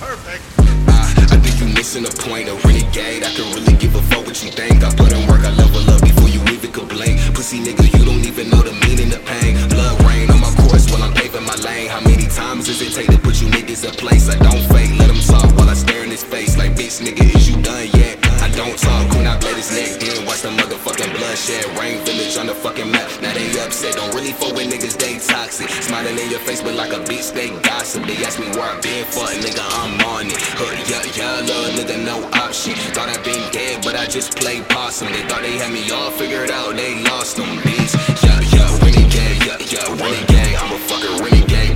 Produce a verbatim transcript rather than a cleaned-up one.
I think you missing the point, a renegade. I can really give a fuck what you think. I put in work, I level up before you even complain. Pussy nigga, you don't even know the meaning of pain. Blood rain on my course while I'm paving my lane. How many times does it take to put you niggas in place? I don't fake, let him talk while I stare in his face. Like, bitch nigga, is you done yet? I don't talk, when I bled his neck, then watch the motherfucking bloodshed. Rain village on the fucking map, now they upset. Don't really fuck with niggas, they toxic. Smiling in your face, but like a bitch, they gossip. They ask me where I been, fuck nigga, I'm on it. Hood, yeah, yeah, little nigga, no option. Thought I been dead, but I just played possum. They thought they had me all figured out, they lost them, bitch. Yeah, yeah, renegade, yeah, yeah, renegade. I'm a fucking renegade.